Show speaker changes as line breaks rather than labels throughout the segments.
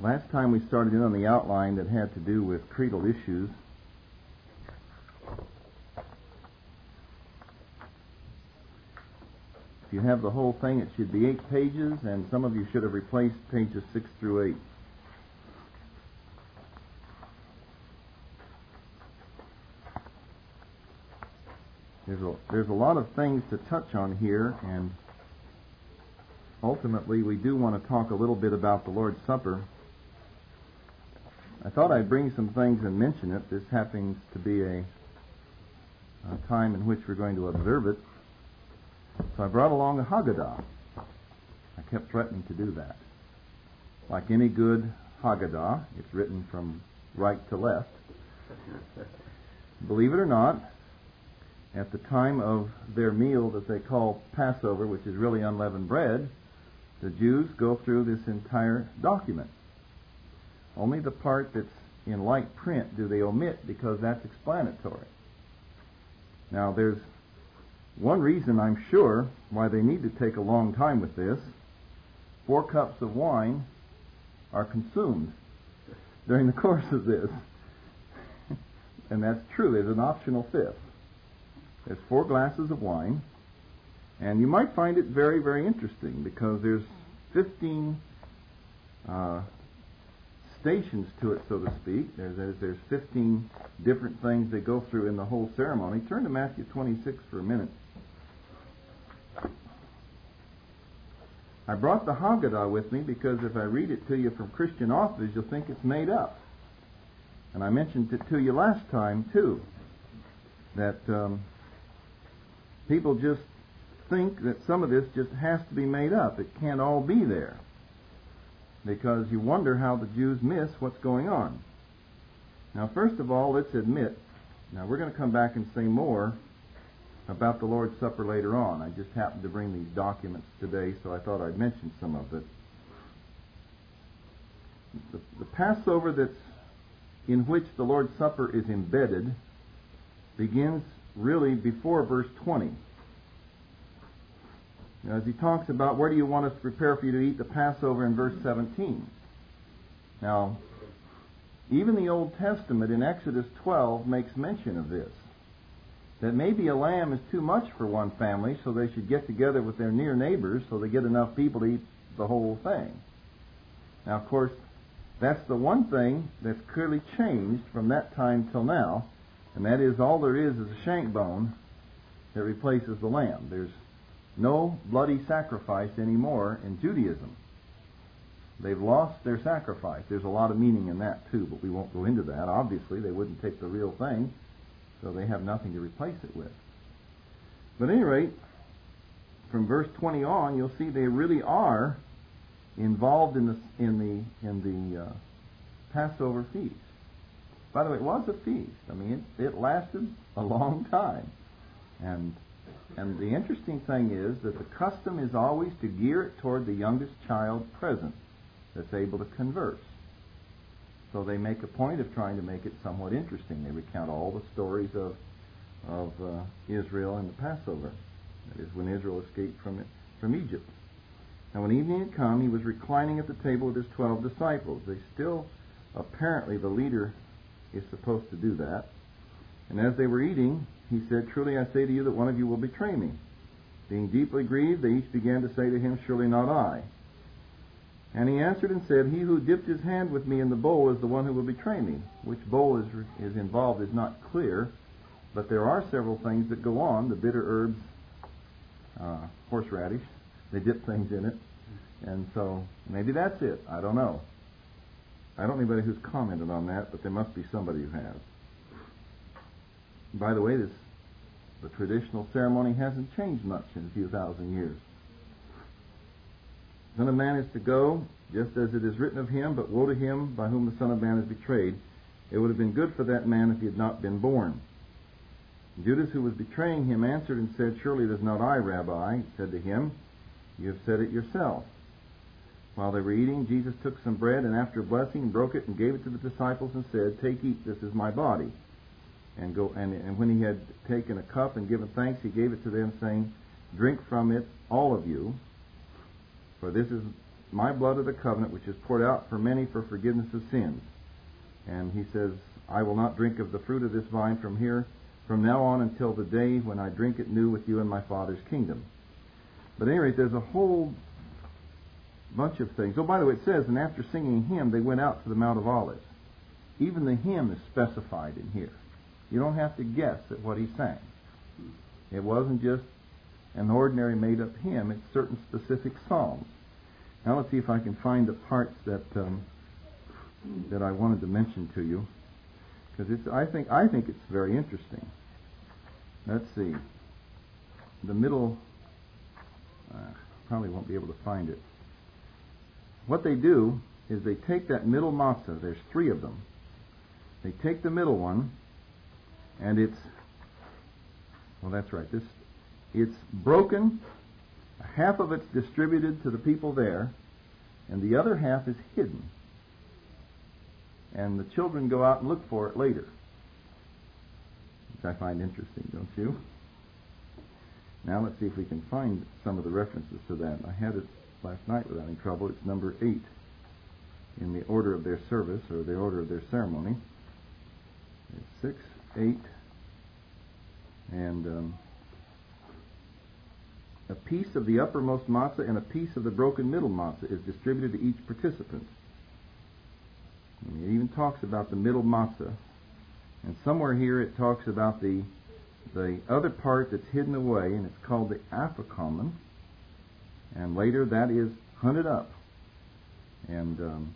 Last time we started in on the outline that had to do with creedal issues. If you have the whole thing, it should be 8 pages, and some of you should have replaced pages 6 through 8. There's a lot of things to touch on here, and ultimately we do want to talk a little bit about the Lord's Supper. I thought I'd bring some things and mention it. This happens to be a time in which we're going to observe it. So I brought along a Haggadah. I kept threatening to do that. Like any good Haggadah, it's written from right to left. Believe it or not, at the time of their meal that they call Passover, which is really unleavened bread, the Jews go through this entire document. Only the part that's in light print do they omit, because that's explanatory. Now, there's one reason, I'm sure, why they need to take a long time with this. 4 cups of wine are consumed during the course of this. And that's true. There's an optional 5th. There's 4 glasses of wine. And you might find it very, very interesting, because there's 15 stations to it, so to speak. There's 15 different things they go through in the whole ceremony. Turn to Matthew 26 for a minute. I brought the Haggadah with me because if I read it to you from Christian authors, you'll think it's made up. And I mentioned it to you last time, too, that people just think that some of this just has to be made up. It can't all be there, because you wonder how the Jews miss what's going on. Now, first of all, let's admit, now we're going to come back and say more about the Lord's Supper later on. I just happened to bring these documents today, so I thought I'd mention some of it. The Passover that's in which the Lord's Supper is embedded begins really before verse 20. Now, as he talks about where do you want us to prepare for you to eat the Passover in verse 17. Now, even the Old Testament in Exodus 12 makes mention of this, that maybe a lamb is too much for one family, so they should get together with their near neighbors so they get enough people to eat the whole thing. Now, of course, that's the one thing that's clearly changed from that time till now, and that is all there is a shank bone that replaces the lamb. There's no bloody sacrifice anymore in Judaism. They've lost their sacrifice. There's a lot of meaning in that too, but we won't go into that. Obviously, they wouldn't take the real thing, so they have nothing to replace it with. But at any rate, from verse 20 on, you'll see they really are involved in the Passover feast. By the way, it was a feast. I mean, it lasted a long time, and the interesting thing is that the custom is always to gear it toward the youngest child present that's able to converse. So they make a point of trying to make it somewhat interesting. They recount all the stories of Israel and the Passover. That is, when Israel escaped from Egypt. Now, when evening had come, he was reclining at the table with his 12 disciples. They still, apparently, the leader is supposed to do that. And as they were eating, he said, "Truly I say to you that one of you will betray me." Being deeply grieved, they each began to say to him, "Surely not I." And he answered and said, "He who dipped his hand with me in the bowl is the one who will betray me." Which bowl is involved is not clear, but there are several things that go on. The bitter herbs, horseradish, they dip things in it. And so maybe that's it. I don't know. I don't know anybody who's commented on that, but there must be somebody who has. By the way, the traditional ceremony hasn't changed much in a few thousand years. The Son of Man is to go, just as it is written of him, but woe to him by whom the Son of Man is betrayed. It would have been good for that man if he had not been born. Judas, who was betraying him, answered and said, "Surely it is not I, Rabbi." He said to him, "You have said it yourself." While they were eating, Jesus took some bread, and after blessing, broke it and gave it to the disciples and said, "Take, eat, this is my body." And when he had taken a cup and given thanks, he gave it to them, saying, "Drink from it, all of you, for this is my blood of the covenant, which is poured out for many for forgiveness of sins. And he says, I will not drink of the fruit of this vine from now on until the day when I drink it new with you in my Father's kingdom. But at any rate, there's a whole bunch of things. Oh, by the way, it says, and after singing a hymn, they went out to the Mount of Olives. Even the hymn is specified in here. You don't have to guess at what he sang. It wasn't just an ordinary made-up hymn. It's certain specific psalms. Now let's see if I can find the parts that I wanted to mention to you, because I think it's very interesting. Let's see. The middle, probably won't be able to find it. What they do is they take that middle matzah. There's 3 of them. They take the middle one, and that's right. It's broken. Half of it's distributed to the people there, and the other half is hidden. And the children go out and look for it later, which I find interesting, don't you? Now let's see if we can find some of the references to that. I had it last night without any trouble. It's number 8 in the order of their service, or the order of their ceremony. It's 6, 8, and a piece of the uppermost matzah and a piece of the broken middle matzah is distributed to each participant. And it even talks about the middle matzah. And somewhere here it talks about the other part that's hidden away, and it's called the afikomen. And later that is hunted up. And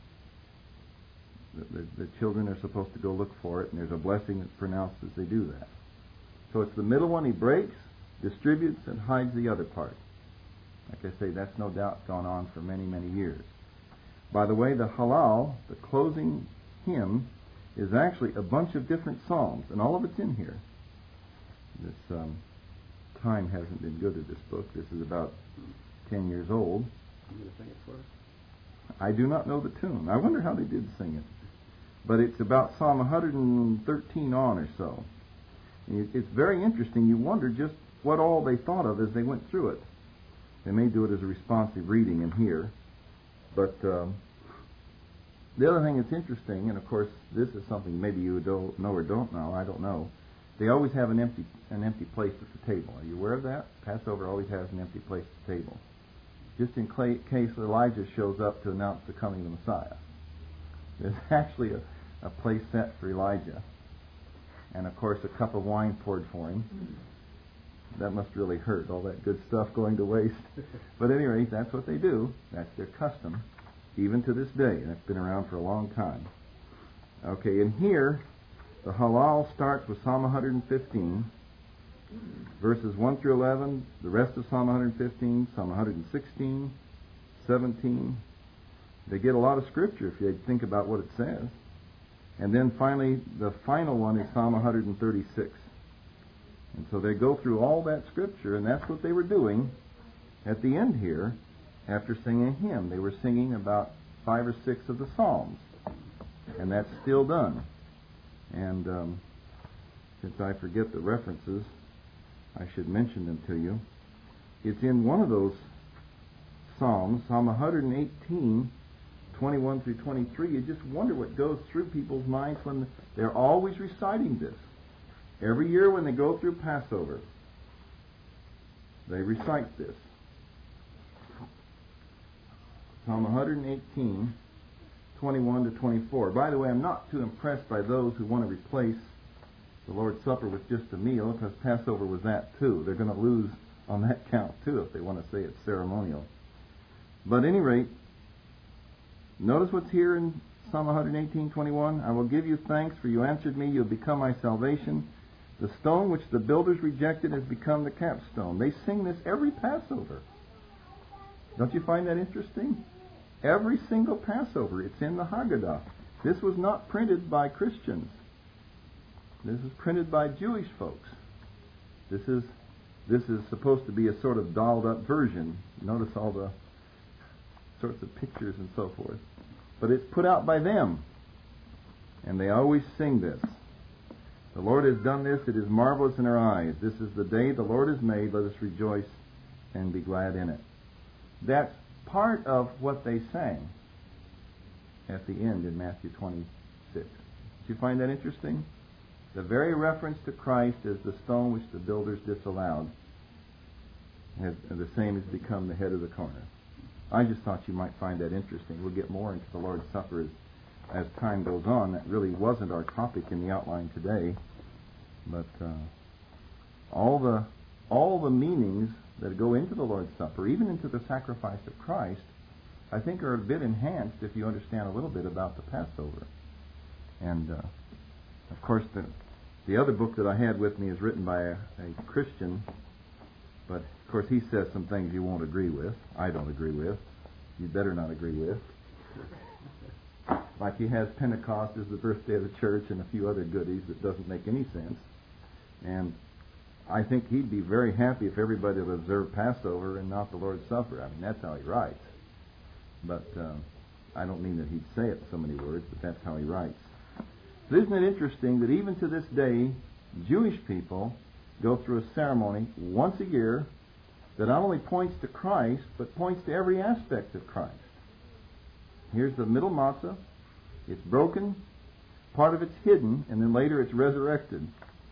the children are supposed to go look for it, and there's a blessing that's pronounced as they do that. So it's the middle one he breaks, distributes, and hides the other part. Like I say, that's no doubt gone on for many, many years. By the way, the Hallel, the closing hymn, is actually a bunch of different psalms, and all of it's in here. This time hasn't been good at this book. This is about 10 years old.
You going to sing it for us?
I do not know the tune. I wonder how they did sing it. But it's about Psalm 113 on or so. It's very interesting. You wonder just what all they thought of as they went through it. They may do it as a responsive reading in here. But the other thing that's interesting, and of course this is something maybe you don't know or don't know, I don't know, they always have an empty place at the table. Are you aware of that? Passover always has an empty place at the table, just in case Elijah shows up to announce the coming of the Messiah. There's actually a place set for Elijah, and of course a cup of wine poured for him. That must really hurt, all that good stuff going to waste. But at any rate, that's what they do. That's their custom, even to this day. That's been around for a long time. Okay, and here, the Hallel starts with Psalm 115, verses 1 through 11, the rest of Psalm 115, Psalm 116, 17. They get a lot of scripture if you think about what it says. And then finally, the final one is Psalm 136. And so they go through all that scripture, and that's what they were doing at the end here after singing a hymn. They were singing about 5 or 6 of the Psalms, and that's still done. And since I forget the references, I should mention them to you. It's in one of those Psalms, Psalm 118, 21 through 23. You just wonder what goes through people's minds when they're always reciting this. Every year when they go through Passover, they recite this. Psalm 118, 21 to 24. By the way, I'm not too impressed by those who want to replace the Lord's Supper with just a meal, because Passover was that too. They're going to lose on that count too if they want to say it's ceremonial. But at any rate, notice what's here in Psalm 118, 21. I will give you thanks, for you answered me. You have become my salvation. The stone which the builders rejected has become the capstone. They sing this every Passover. Don't you find that interesting? Every single Passover, it's in the Haggadah. This was not printed by Christians. This is printed by Jewish folks. This is supposed to be a sort of dolled up version. Notice all the sorts of pictures and so forth. But it's put out by them. And they always sing this. The Lord has done this. It is marvelous in our eyes. This is the day the Lord has made. Let us rejoice and be glad in it. That's part of what they sang at the end in Matthew 26. Did you find that interesting? The very reference to Christ as the stone which the builders disallowed, the same has become the head of the corner. I just thought you might find that interesting. We'll get more into the Lord's Supper as time goes on. That really wasn't our topic in the outline today. But all the meanings that go into the Lord's Supper, even into the sacrifice of Christ, I think are a bit enhanced if you understand a little bit about the Passover. And, of course, the other book that I had with me is written by a Christian, but, of course, he says some things you won't agree with. I don't agree with. You better not agree with. Like he has Pentecost as the birthday of the church and a few other goodies that doesn't make any sense. And I think he'd be very happy if everybody would observe Passover and not the Lord's Supper. I mean, that's how he writes. But I don't mean that he'd say it in so many words, but that's how he writes. But isn't it interesting that even to this day, Jewish people go through a ceremony once a year that not only points to Christ, but points to every aspect of Christ. Here's the middle matzah. It's broken, part of it's hidden, and then later it's resurrected.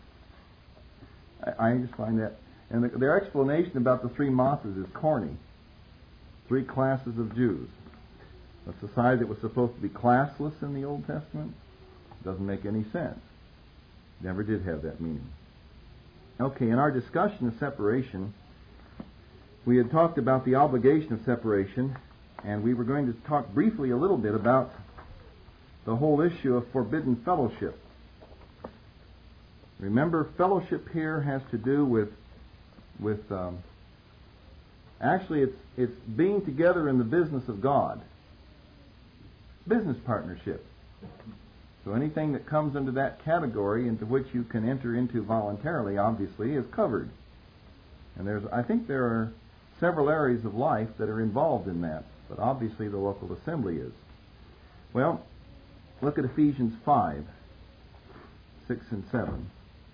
I just find that. And their explanation about the three matzahs is corny. Three classes of Jews. A society that was supposed to be classless in the Old Testament doesn't make any sense. Never did have that meaning. Okay, in our discussion of separation, we had talked about the obligation of separation, and we were going to talk briefly a little bit about the whole issue of forbidden fellowship. Remember, fellowship here has to do with actually it's being together in the business of God. Business partnership. So anything that comes under that category into which you can enter into voluntarily, obviously, is covered. And I think there are several areas of life that are involved in that, but obviously the local assembly is. Well, look at Ephesians 5, 6 and 7.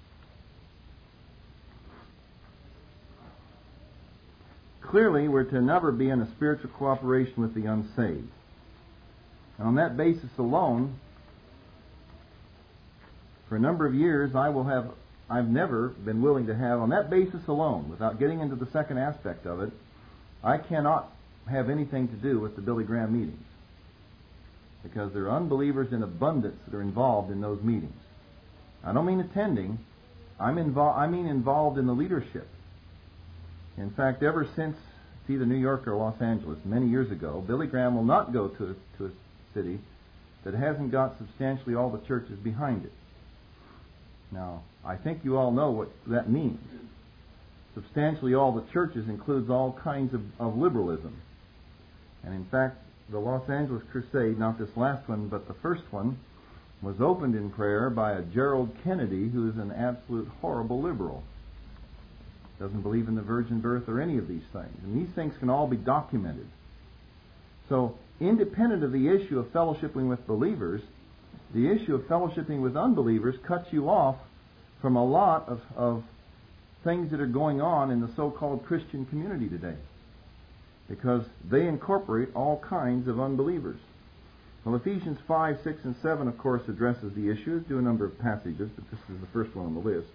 Clearly, we're to never be in a spiritual cooperation with the unsaved. And on that basis alone, for a number of years, I've never been willing to have, on that basis alone, without getting into the second aspect of it, I cannot have anything to do with the Billy Graham meetings. Because there are unbelievers in abundance that are involved in those meetings. I don't mean attending, I mean involved in the leadership. In fact, ever since it's either New York or Los Angeles, many years ago, Billy Graham will not go to a city that hasn't got substantially all the churches behind it. Now, I think you all know what that means. Substantially all the churches includes all kinds of liberalism. And in fact, the Los Angeles Crusade, not this last one, but the first one, was opened in prayer by a Gerald Kennedy who is an absolute horrible liberal. Doesn't believe in the virgin birth or any of these things. And these things can all be documented. So, independent of the issue of fellowshipping with believers, the issue of fellowshipping with unbelievers cuts you off from a lot of things that are going on in the so-called Christian community today. Because they incorporate all kinds of unbelievers. Well, Ephesians 5, 6, and 7, of course, addresses the issue. Do a number of passages, but this is the first one on the list.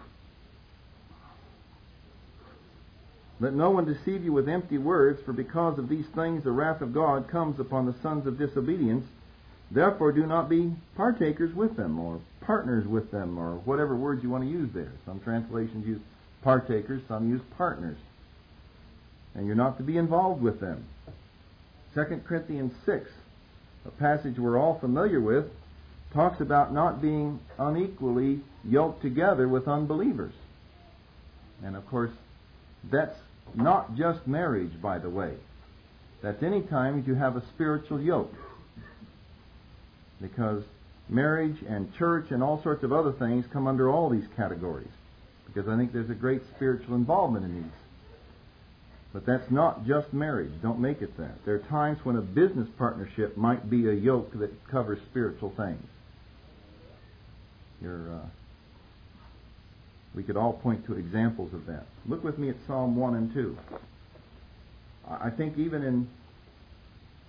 Let no one deceive you with empty words, for because of these things the wrath of God comes upon the sons of disobedience. Therefore do not be partakers with them, or partners with them, or whatever words you want to use there. Some translations use partakers, some use partners. And you're not to be involved with them. 2 Corinthians 6, a passage we're all familiar with, talks about not being unequally yoked together with unbelievers. And of course, that's not just marriage, by the way. That's any time you have a spiritual yoke. Because marriage and church and all sorts of other things come under all these categories. Because I think there's a great spiritual involvement in these. But that's not just marriage. Don't make it that. There are times when a business partnership might be a yoke that covers spiritual things. We could all point to examples of that. Look with me at Psalm 1 and 2. I think even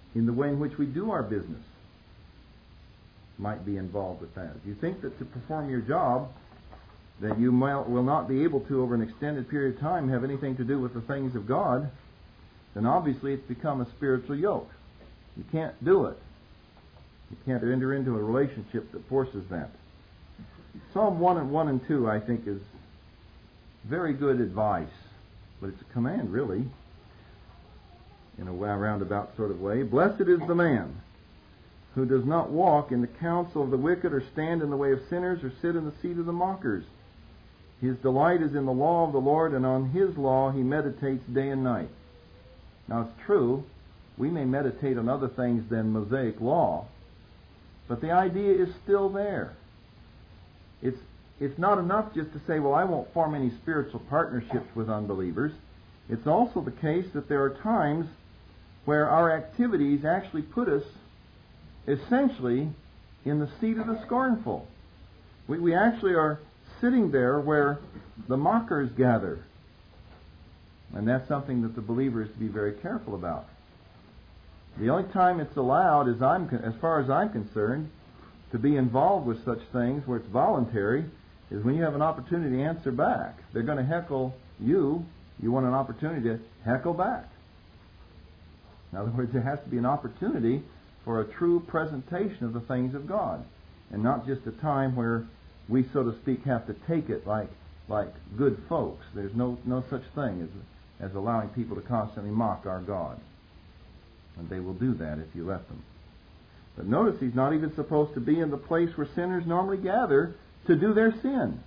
in the way in which we do our business might be involved with that. If you think that to perform your job that you will not be able to over an extended period of time have anything to do with the things of God, then obviously it's become a spiritual yoke. You can't do it. You can't enter into a relationship that forces that. Psalm 1 and 2, I think, is very good advice, but it's a command, really, in a roundabout sort of way. Blessed is the man who does not walk in the counsel of the wicked, or stand in the way of sinners, or sit in the seat of the mockers. His delight is in the law of the Lord, and on His law he meditates day and night. Now it's true, we may meditate on other things than Mosaic law, but the idea is still there. It's not enough just to say, well, I won't form any spiritual partnerships with unbelievers. It's also the case that there are times where our activities actually put us essentially in the seat of the scornful. We actually are sitting there where the mockers gather. And that's something that the believer is to be very careful about. The only time it's allowed, as far as I'm concerned, to be involved with such things where it's voluntary is when you have an opportunity to answer back. They're going to heckle you. You want an opportunity to heckle back. In other words, there has to be an opportunity for a true presentation of the things of God, and not just a time where we, so to speak, have to take it like good folks. There's no such thing as allowing people to constantly mock our God. And they will do that if you let them. But notice he's not even supposed to be in the place where sinners normally gather to do their sin.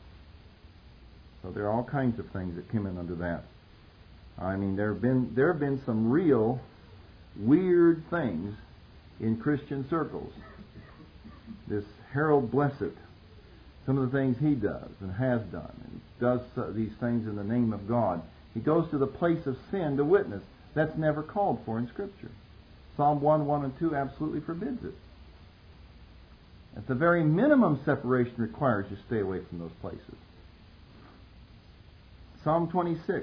So there are all kinds of things that come in under that. I mean, there have been some real weird things in Christian circles. This Harold Blessed, some of the things he does and has done, and does these things in the name of God. He goes to the place of sin to witness. That's never called for in Scripture. Psalm 1 and 2 absolutely forbids it. At the very minimum, separation requires you stay away from those places. Psalm 26.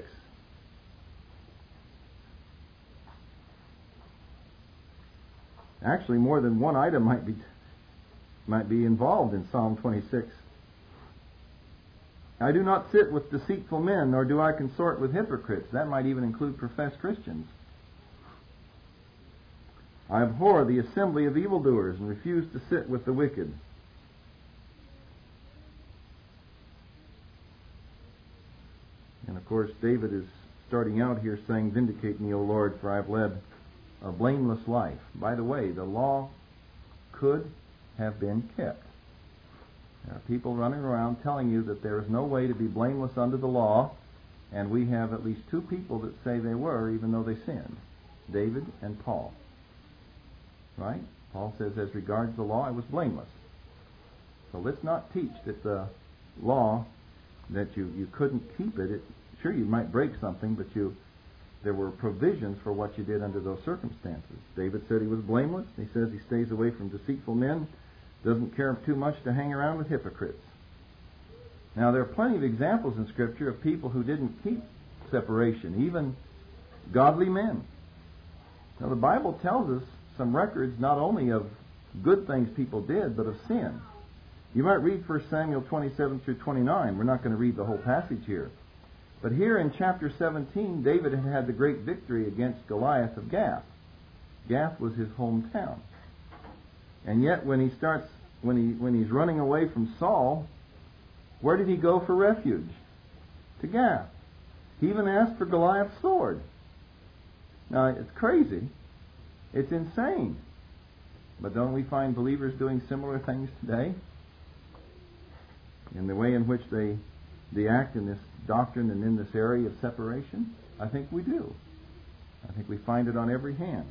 Actually, more than one item might be involved in Psalm 26. I do not sit with deceitful men, nor do I consort with hypocrites. That might even include professed Christians. I abhor the assembly of evildoers and refuse to sit with the wicked. And of course, David is starting out here saying, "Vindicate me, O Lord, for I have led a blameless life." By the way, the law could have been kept. There are people running around telling you that there is no way to be blameless under the law, and we have at least two people that say they were, even though they sinned. David and Paul. Right? Paul says, as regards the law, I was blameless. So let's not teach that the law, that you couldn't keep it. Sure, you might break something, but there were provisions for what you did under those circumstances. David said he was blameless. He says he stays away from deceitful men, doesn't care too much to hang around with hypocrites. Now, there are plenty of examples in Scripture of people who didn't keep separation, even godly men. Now, the Bible tells us some records not only of good things people did, but of sin. You might read 1 Samuel 27 through 29. We're not going to read the whole passage here. But here in chapter 17, David had the great victory against Goliath of Gath. Gath was his hometown. And yet when he's running away from Saul, where did he go for refuge? To Gath. He even asked for Goliath's sword. Now, it's crazy. It's insane. But don't we find believers doing similar things today? In the way in which they act in this doctrine and in this area of separation? I think we do. I think we find it on every hand.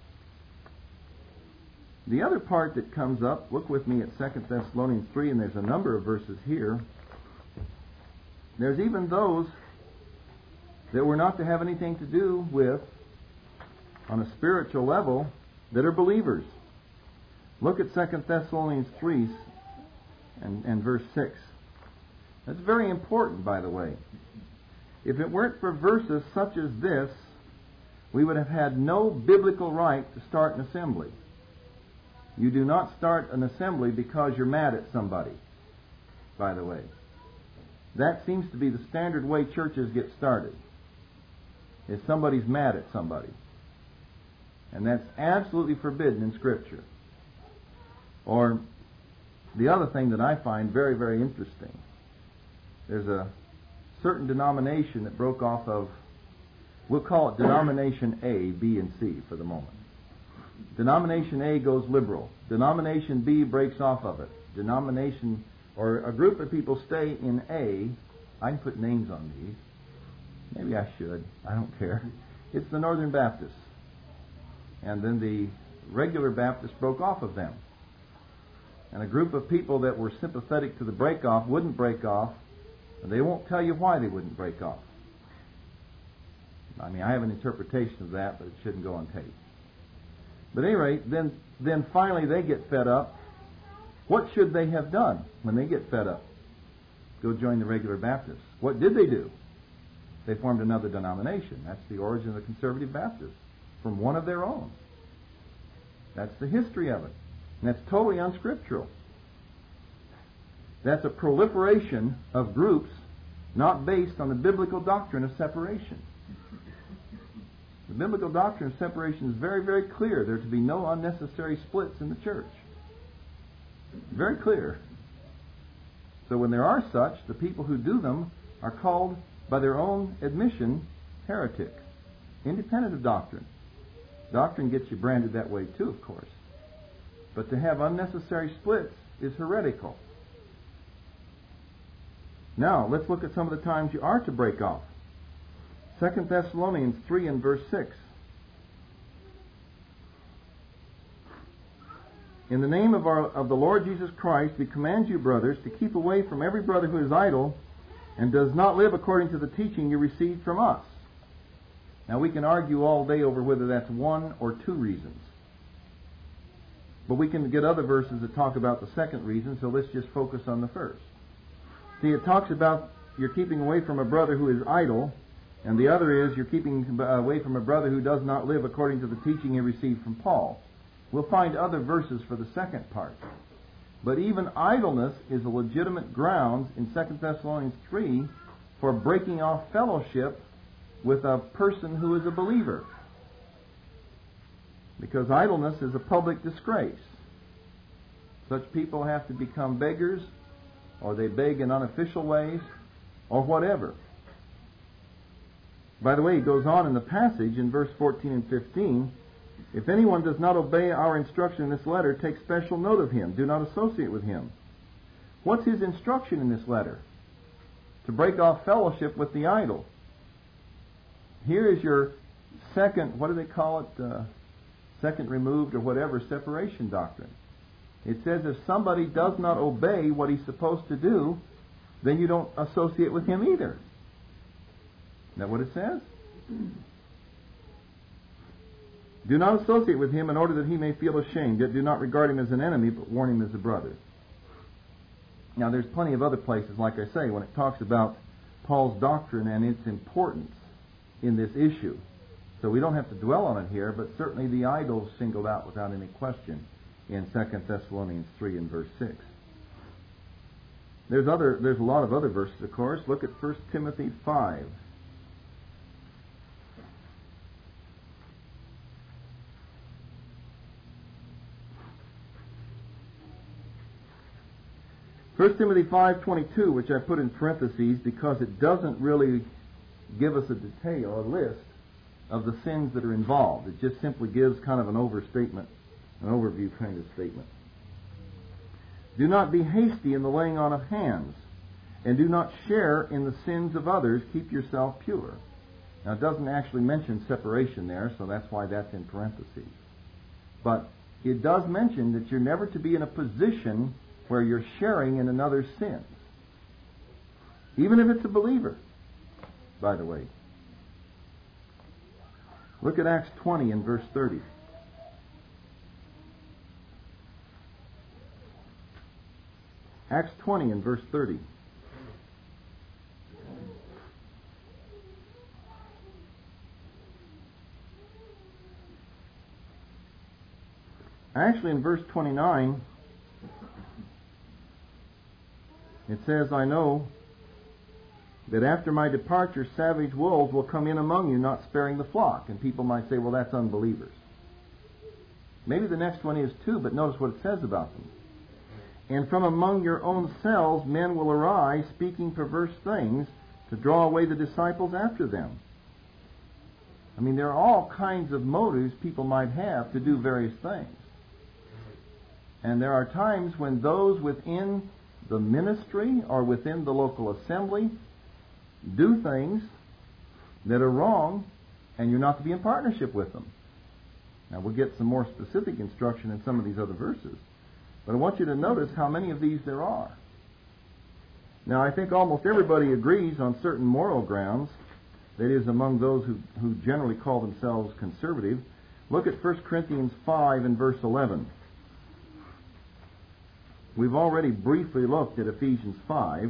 The other part that comes up, look with me at 2 Thessalonians 3, and there's a number of verses here. There's even those that we're not to have anything to do with on a spiritual level that are believers. Look at 2 Thessalonians 3 and verse 6. That's very important, by the way. If it weren't for verses such as this, we would have had no biblical right to start an assembly. You do not start an assembly because you're mad at somebody, by the way. That seems to be the standard way churches get started, is somebody's mad at somebody. And that's absolutely forbidden in Scripture. Or the other thing that I find very, very interesting, there's a certain denomination that broke off of, we'll call it Denomination A, B, and C for the moment. Denomination A goes liberal. Denomination B breaks off of it. Denomination, or a group of people stay in A. I can put names on these. Maybe I should. I don't care. It's the Northern Baptists. And then the regular Baptists broke off of them. And a group of people that were sympathetic to the break-off wouldn't break off. And they won't tell you why they wouldn't break off. I mean, I have an interpretation of that, but it shouldn't go on tape. But at any rate, then finally they get fed up. What should they have done when they get fed up? Go join the regular Baptists. What did they do? They formed another denomination. That's the origin of the Conservative Baptists, from one of their own. That's the history of it. And that's totally unscriptural. That's a proliferation of groups not based on the biblical doctrine of separation. The biblical doctrine of separation is very, very clear. There are to be no unnecessary splits in the church. Very clear. So when there are such, the people who do them are called, by their own admission, heretics, independent of doctrine. Doctrine gets you branded that way too, of course. But to have unnecessary splits is heretical. Now, let's look at some of the times you are to break off. 2 Thessalonians 3 and verse 6. In the name of the Lord Jesus Christ, we command you, brothers, to keep away from every brother who is idle and does not live according to the teaching you received from us. Now, we can argue all day over whether that's one or two reasons. But we can get other verses that talk about the second reason, so let's just focus on the first. See, it talks about you're keeping away from a brother who is idle, and the other is you're keeping away from a brother who does not live according to the teaching he received from Paul. We'll find other verses for the second part. But even idleness is a legitimate grounds in 2 Thessalonians 3 for breaking off fellowship with a person who is a believer. Because idleness is a public disgrace. Such people have to become beggars, or they beg in unofficial ways, or whatever. By the way, he goes on in the passage in verse 14 and 15, if anyone does not obey our instruction in this letter, take special note of him. Do not associate with him. What's his instruction in this letter? To break off fellowship with the idol. Here is your second, what do they call it? Second removed or whatever, separation doctrine. It says if somebody does not obey what he's supposed to do, then you don't associate with him either. Isn't that what it says? Do not associate with him in order that he may feel ashamed, yet do not regard him as an enemy, but warn him as a brother. Now there's plenty of other places, like I say, when it talks about Paul's doctrine and its importance in this issue. So we don't have to dwell on it here, but certainly the idols singled out without any question in 2 Thessalonians 3 and verse 6. There's a lot of other verses, of course. Look at 1 Timothy 5. 1 Timothy 5:22, which I put in parentheses because it doesn't really give us a detail, a list of the sins that are involved. It just simply gives kind of an overstatement, an overview kind of statement. Do not be hasty in the laying on of hands, and do not share in the sins of others. Keep yourself pure. Now, it doesn't actually mention separation there, so that's why that's in parentheses. But it does mention that you're never to be in a position where you're sharing in another's sins. Even if it's a believer, by the way. Look at Acts 20 and verse 30. Acts 20 and verse 30. Actually, in verse 29, it says, I know that after my departure, savage wolves will come in among you, not sparing the flock. And people might say, well, that's unbelievers. Maybe the next one is too, but notice what it says about them. And from among your own selves men will arise, speaking perverse things, to draw away the disciples after them. I mean, there are all kinds of motives people might have to do various things. And there are times when those within the ministry or within the local assembly do things that are wrong, and you're not to be in partnership with them. Now, we'll get some more specific instruction in some of these other verses. But I want you to notice how many of these there are. Now, I think almost everybody agrees on certain moral grounds, that is, among those who generally call themselves conservative. Look at 1 Corinthians 5 and verse 11. We've already briefly looked at Ephesians 5.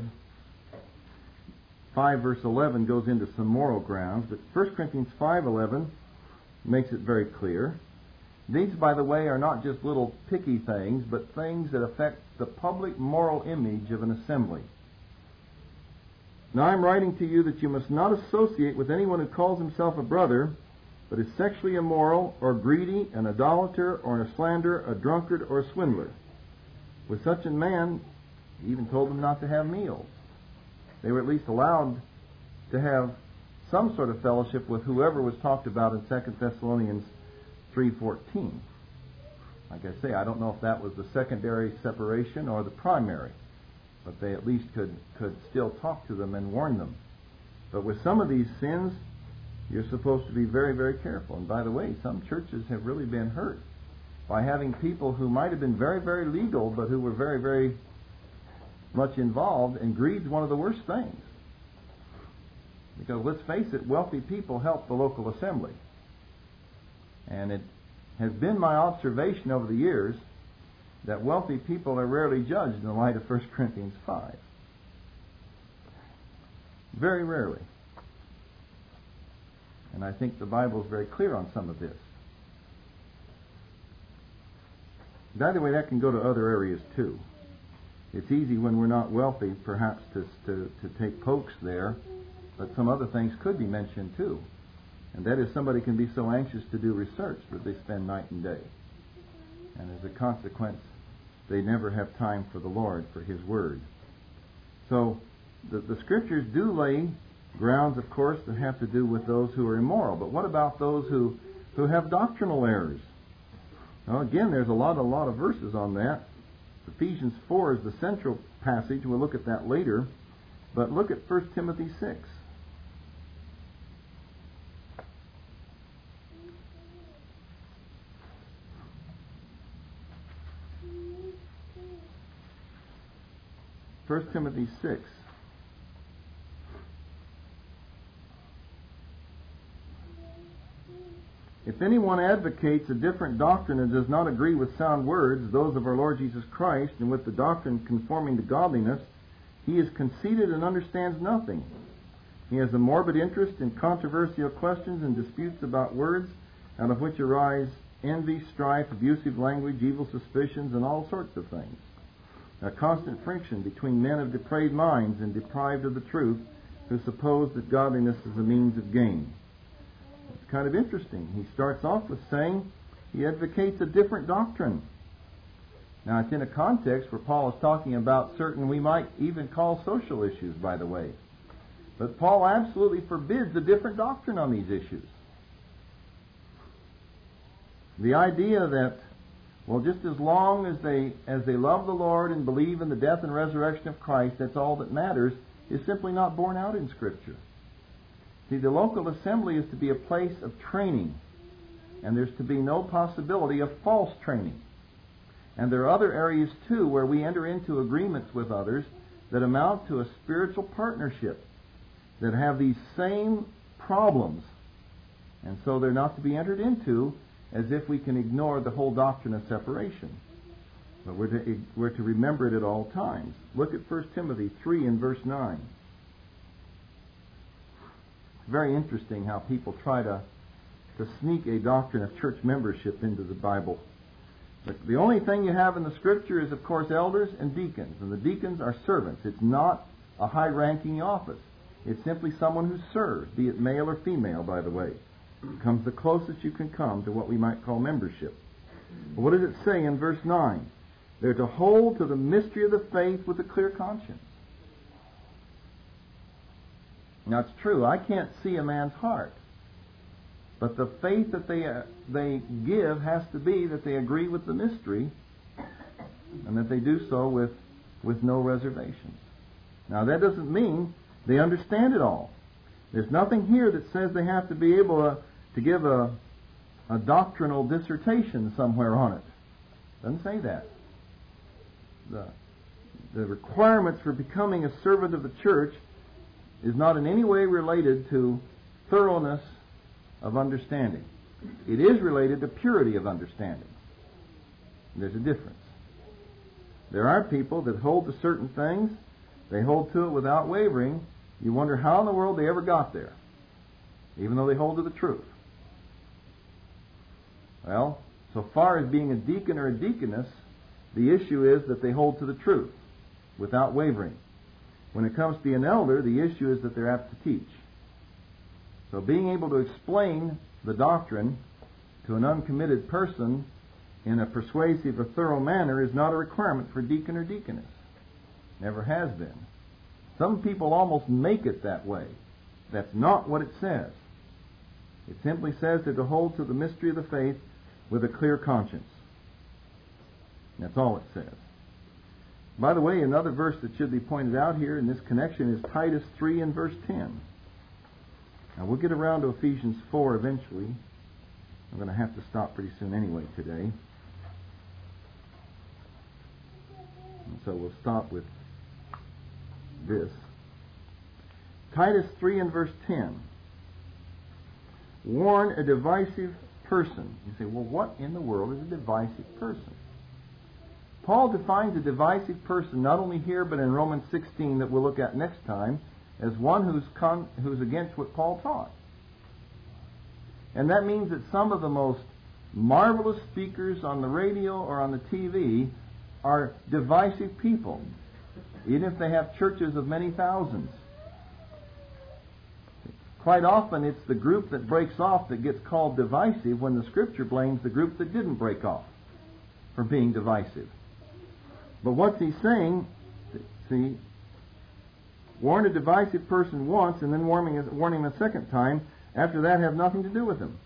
5 verse 11 goes into some moral grounds, but 1 Corinthians 5:11 makes it very clear. These, by the way, are not just little picky things, but things that affect the public moral image of an assembly. Now I'm writing to you that you must not associate with anyone who calls himself a brother, but is sexually immoral, or greedy, an idolater, or a slanderer, a drunkard, or a swindler. With such a man, he even told them not to have meals. They were at least allowed to have some sort of fellowship with whoever was talked about in 2 Thessalonians 3:14. Like I say, I don't know if that was the secondary separation or the primary, but they at least could still talk to them and warn them. But with some of these sins, you're supposed to be very, very careful. And by the way, some churches have really been hurt by having people who might have been very, very legal, but who were very, very much involved, and greed's one of the worst things. Because let's face it, wealthy people help the local assembly. And it has been my observation over the years that wealthy people are rarely judged in the light of 1 Corinthians 5. Very rarely. And I think the Bible is very clear on some of this. By the way, that can go to other areas too. It's easy when we're not wealthy, perhaps, to take pokes there, but some other things could be mentioned too. And that is, somebody can be so anxious to do research that they spend night and day. And as a consequence, they never have time for the Lord, for His Word. So, the Scriptures do lay grounds, of course, that have to do with those who are immoral. But what about those who have doctrinal errors? Well, again, there's a lot of verses on that. Ephesians 4 is the central passage. We'll look at that later. But look at 1 Timothy 6. First Timothy 6. If anyone advocates a different doctrine and does not agree with sound words, those of our Lord Jesus Christ, and with the doctrine conforming to godliness, he is conceited and understands nothing. He has a morbid interest in controversial questions and disputes about words, out of which arise envy, strife, abusive language, evil suspicions, and all sorts of things. A constant friction between men of depraved minds and deprived of the truth, who suppose that godliness is a means of gain. It's kind of interesting. He starts off with saying he advocates a different doctrine. Now, it's in a context where Paul is talking about certain, we might even call social issues, by the way. But Paul absolutely forbids a different doctrine on these issues. The idea that, well, just as long as they love the Lord and believe in the death and resurrection of Christ, that's all that matters, is simply not borne out in Scripture. See, the local assembly is to be a place of training, and there's to be no possibility of false training. And there are other areas, too, where we enter into agreements with others that amount to a spiritual partnership, that have these same problems. And so they're not to be entered into as if we can ignore the whole doctrine of separation. But we're to remember it at all times. Look at 1 Timothy 3 and verse 9. It's very interesting how people try to sneak a doctrine of church membership into the Bible. The only thing you have in the Scripture is, of course, elders and deacons. And the deacons are servants. It's not a high-ranking office. It's simply someone who serves, be it male or female, by the way. It comes the closest you can come to what we might call membership. But what does it say in verse 9? They're to hold to the mystery of the faith with a clear conscience. Now, it's true, I can't see a man's heart. But the faith that they give has to be that they agree with the mystery and that they do so with no reservations. Now, that doesn't mean they understand it all. There's nothing here that says they have to be able to give a doctrinal dissertation somewhere on it. It doesn't say that. The requirements for becoming a servant of the church is not in any way related to thoroughness of understanding. It is related to purity of understanding. There's a difference. There are people that hold to certain things. They hold to it without wavering. You wonder how in the world they ever got there, even though they hold to the truth. Well, so far as being a deacon or a deaconess, the issue is that they hold to the truth without wavering. When it comes to being an elder, the issue is that they're apt to teach. So being able to explain the doctrine to an uncommitted person in a persuasive or thorough manner is not a requirement for deacon or deaconess. Never has been. Some people almost make it that way. That's not what it says. It simply says they're to hold to the mystery of the faith with a clear conscience. That's all it says. By the way, another verse that should be pointed out here in this connection is Titus 3 and verse 10. Now, we'll get around to Ephesians 4 eventually. I'm going to have to stop pretty soon anyway today. And so we'll stop with this. Titus 3 and verse 10. Warn a divisive person. You say, well, what in the world is a divisive person? Paul defines a divisive person not only here but in Romans 16 that we'll look at next time as one who's against what Paul taught. And that means that some of the most marvelous speakers on the radio or on the TV are divisive people, even if they have churches of many thousands. Quite often it's the group that breaks off that gets called divisive when the Scripture blames the group that didn't break off for being divisive. But what's he saying? See, warn a divisive person once and then warn him a second time. After that, have nothing to do with him.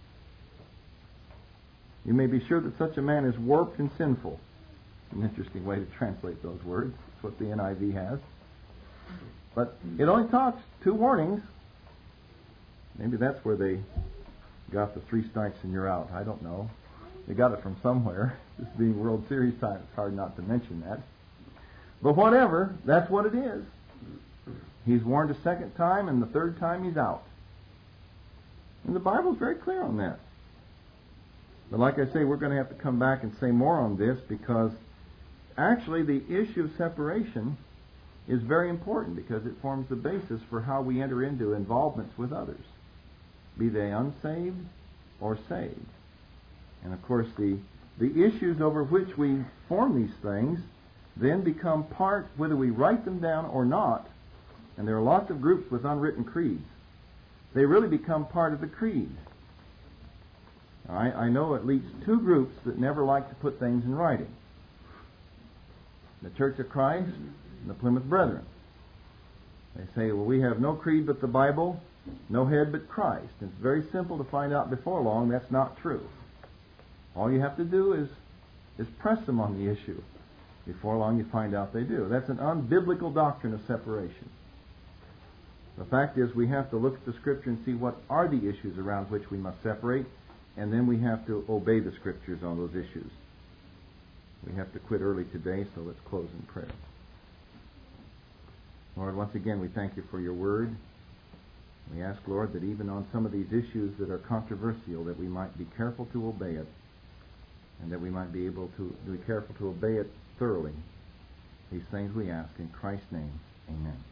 You may be sure that such a man is warped and sinful. An interesting way to translate those words. That's what the NIV has. But it only talks 2 warnings. Maybe that's where they got the 3 strikes and you're out. I don't know. They got it from somewhere. This being World Series time, it's hard not to mention that. But whatever, that's what it is. He's warned a second time, and the third time he's out. And the Bible's very clear on that. But like I say, we're going to have to come back and say more on this because actually the issue of separation is very important because it forms the basis for how we enter into involvements with others, be they unsaved or saved. And of course the issues over which we form these things then become part, whether we write them down or not, and there are lots of groups with unwritten creeds, they really become part of the creed. I know at least 2 groups that never like to put things in writing. The Church of Christ and the Plymouth Brethren. They say, well, we have no creed but the Bible, no head but Christ. And it's very simple to find out before long that's not true. All you have to do is press them on the issue. Before long you find out they do. That's an unbiblical doctrine of separation. The fact is we have to look at the Scripture and see what are the issues around which we must separate, and then we have to obey the Scriptures on those issues. We have to quit early today, so let's close in prayer. Lord, once again we thank you for your word. We ask, Lord, that even on some of these issues that are controversial, that we might be careful to obey it, and that we might be able to be careful to obey it thoroughly. These things we ask in Christ's name. Amen.